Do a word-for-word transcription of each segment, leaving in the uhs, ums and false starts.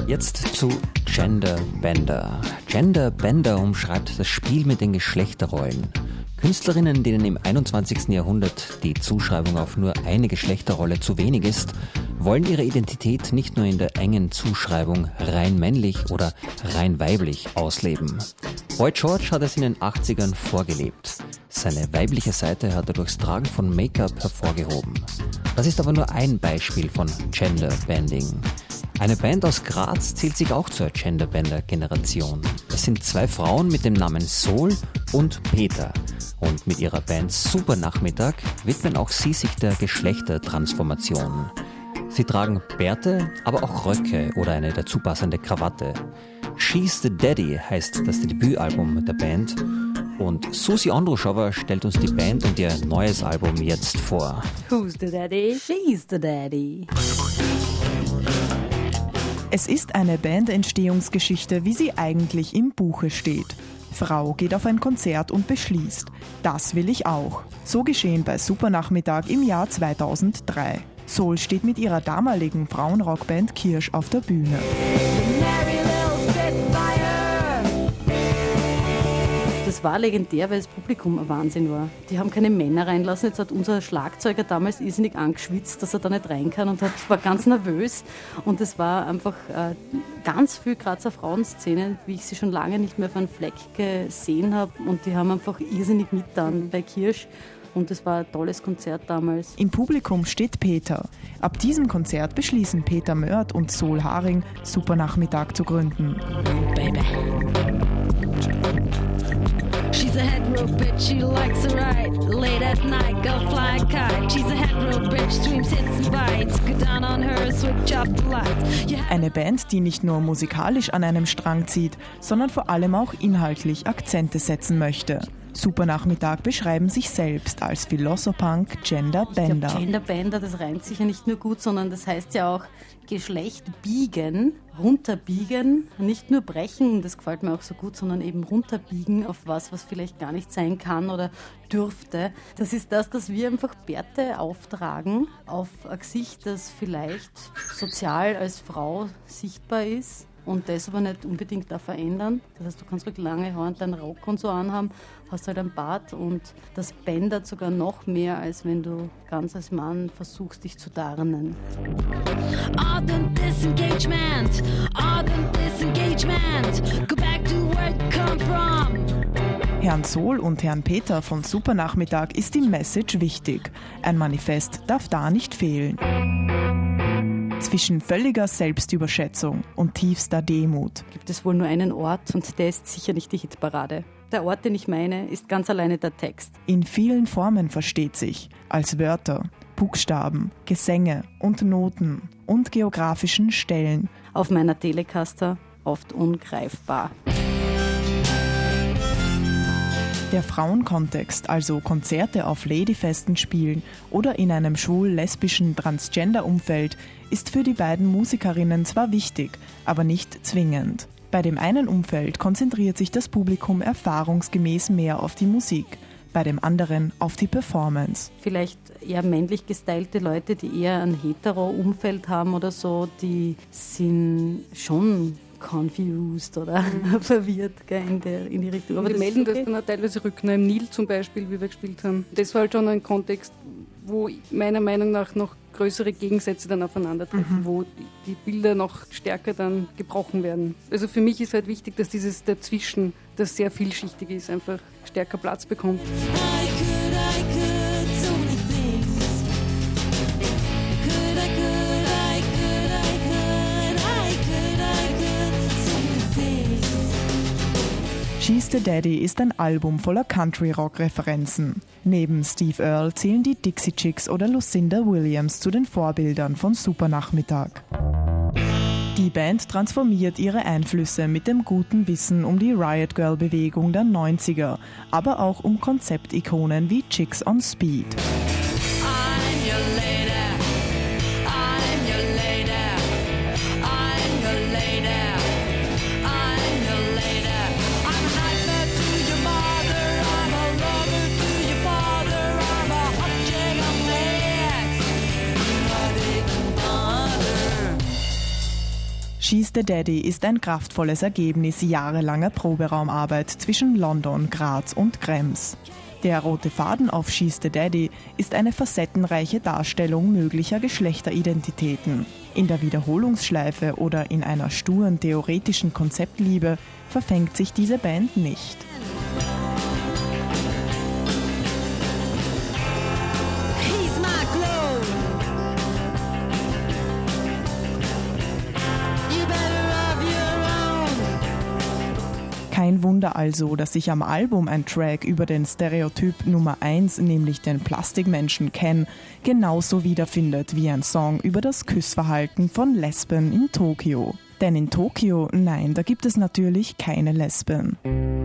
Jetzt zu Gender Bender. Gender Bender umschreibt das Spiel mit den Geschlechterrollen. Künstlerinnen, denen im einundzwanzigsten Jahrhundert die Zuschreibung auf nur eine Geschlechterrolle zu wenig ist, wollen ihre Identität nicht nur in der engen Zuschreibung rein männlich oder rein weiblich ausleben. Boy George hat es in den achtzigern vorgelebt. Seine weibliche Seite hat er durchs Tragen von Make-up hervorgehoben. Das ist aber nur ein Beispiel von Gender Bending. Eine Band aus Graz zählt sich auch zur Genderbender-Generation. Es sind zwei Frauen mit dem Namen Sol und Peter. Und mit ihrer Band Super Nachmittag widmen auch sie sich der Geschlechtertransformation. Sie tragen Bärte, aber auch Röcke oder eine dazu passende Krawatte. She's the Daddy heißt das Debütalbum der Band. Und Susi Andruschauer stellt uns die Band und ihr neues Album jetzt vor. Who's the Daddy? She's the Daddy. Es ist eine Bandentstehungsgeschichte, wie sie eigentlich im Buche steht. Frau geht auf ein Konzert und beschließt, das will ich auch. So geschehen bei Supernachmittag im Jahr zweitausenddrei. Sol steht mit ihrer damaligen Frauenrockband Kirsch auf der Bühne. Das war legendär, weil das Publikum ein Wahnsinn war. Die haben keine Männer reinlassen. Jetzt hat unser Schlagzeuger damals irrsinnig angeschwitzt, dass er da nicht rein kann und hat, war ganz nervös. Und es war einfach äh, ganz viel Grazer Frauenszenen, wie ich sie schon lange nicht mehr auf einem Fleck gesehen habe. Und die haben einfach irrsinnig mitgetan bei Kirsch. Und es war ein tolles Konzert damals. Im Publikum steht Peter. Ab diesem Konzert beschließen Peter Mörth und Sol Haring, Supernachmittag zu gründen. Baby. She's a hetero bitch, she likes to ride. Late at night, go fly a kite. She's a hetero bitch, dreams, hits and bites. Go down on her, switch off the lights. Yeah. Eine Band, die nicht nur musikalisch an einem Strang zieht, sondern vor allem auch inhaltlich Akzente setzen möchte. Supernachmittag beschreiben sich selbst als Philosophunk Gender Bender. Ich glaub, Gender Bender, das reimt sich ja nicht nur gut, sondern das heißt ja auch Geschlecht biegen, runterbiegen, nicht nur brechen, das gefällt mir auch so gut, sondern eben runterbiegen auf was, was vielleicht gar nicht sein kann oder dürfte. Das ist das, dass wir einfach Bärte auftragen auf ein Gesicht, das vielleicht sozial als Frau sichtbar ist. Und das aber nicht unbedingt da verändern. Das heißt, du kannst wirklich lange Haare und deinen Rock und so anhaben, hast halt ein Bart und das bändert sogar noch mehr, als wenn du ganz als Mann versuchst, dich zu tarnen. Ardent disengagement, ardent disengagement, go back to where you come from. Herrn Sol und Herrn Peter von Supernachmittag ist die Message wichtig. Ein Manifest darf da nicht fehlen. Zwischen völliger Selbstüberschätzung und tiefster Demut Gibt es wohl nur einen Ort und der ist sicher nicht die Hitparade. Der Ort, den ich meine, ist ganz alleine der Text. in vielen Formen versteht sich, als Wörter, Buchstaben, Gesänge und Noten und geografischen Stellen. Auf meiner Telecaster oft ungreifbar. Der Frauenkontext, also Konzerte auf Ladyfesten spielen oder in einem schwul-lesbischen Transgender-Umfeld, ist für die beiden Musikerinnen zwar wichtig, aber nicht zwingend. Bei dem einen Umfeld konzentriert sich das Publikum erfahrungsgemäß mehr auf die Musik, bei dem anderen auf die Performance. Vielleicht eher männlich gestylte Leute, die eher ein hetero-Umfeld haben oder so, die sind schon confused oder verwirrt gell, in, der, in die Richtung. Aber die melden das dann auch teilweise rück. Im Nil zum Beispiel, wie wir gespielt haben. Das war halt schon ein Kontext, wo meiner Meinung nach noch größere Gegensätze dann aufeinandertreffen, mhm. wo die Bilder noch stärker dann gebrochen werden. Also für mich ist halt wichtig, dass dieses Dazwischen, das sehr vielschichtig ist, einfach stärker Platz bekommt. I could, I could, so many things. I could, I could, I could, I could, I could, I could, so many things. She's the Daddy ist ein Album voller Country-Rock-Referenzen. Neben Steve Earle zählen die Dixie Chicks oder Lucinda Williams zu den Vorbildern von Supernachmittag. Die Band transformiert ihre Einflüsse mit dem guten Wissen um die Riot-Girl-Bewegung der neunziger, aber auch um Konzeptikonen wie Chicks on Speed. I'm your lady, I'm your lady, I'm your lady, I'm your lady. I'm a nightmare to your mother, I'm a lover to your father, I'm a hot chick on legs. I didn't bother. She's the Daddy ist ein kraftvolles Ergebnis jahrelanger Proberaumarbeit zwischen London, Graz und Krems. Der rote Faden auf She's the Daddy ist eine facettenreiche Darstellung möglicher Geschlechteridentitäten. In der Wiederholungsschleife oder in einer sturen theoretischen Konzeptliebe verfängt sich diese Band nicht. Kein Wunder also, dass sich am Album ein Track über den Stereotyp Nummer eins, nämlich den Plastikmenschen Ken, genauso wiederfindet wie ein Song über das Küssverhalten von Lesben in Tokio. Denn in Tokio, nein, da gibt es natürlich keine Lesben.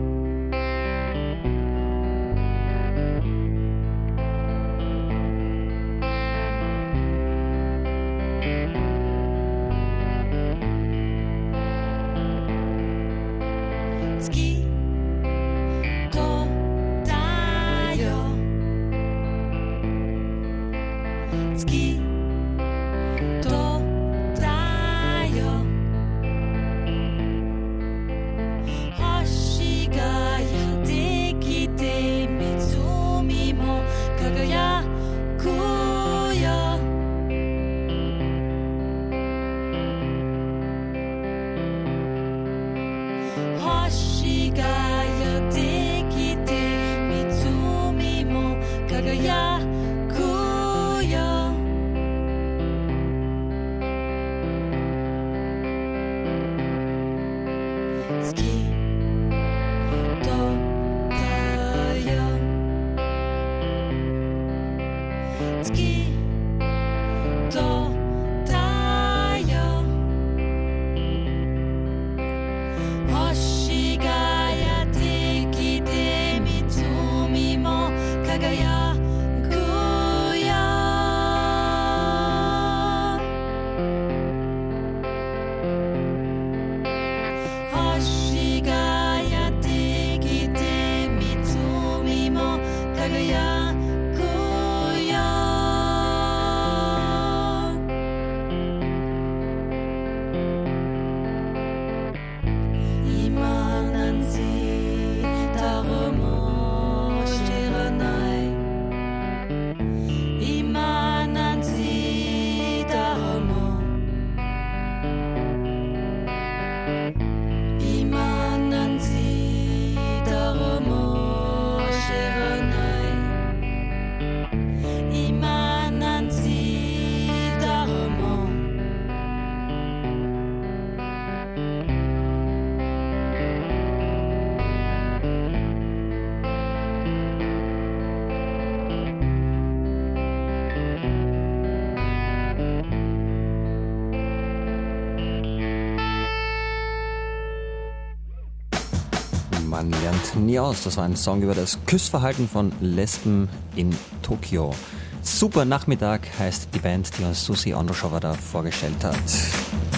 Man lernt nie aus. Das war ein Song über das Küssverhalten von Lesben in Tokio. Super Nachmittag heißt die Band, die uns Susi Androschova da vorgestellt hat.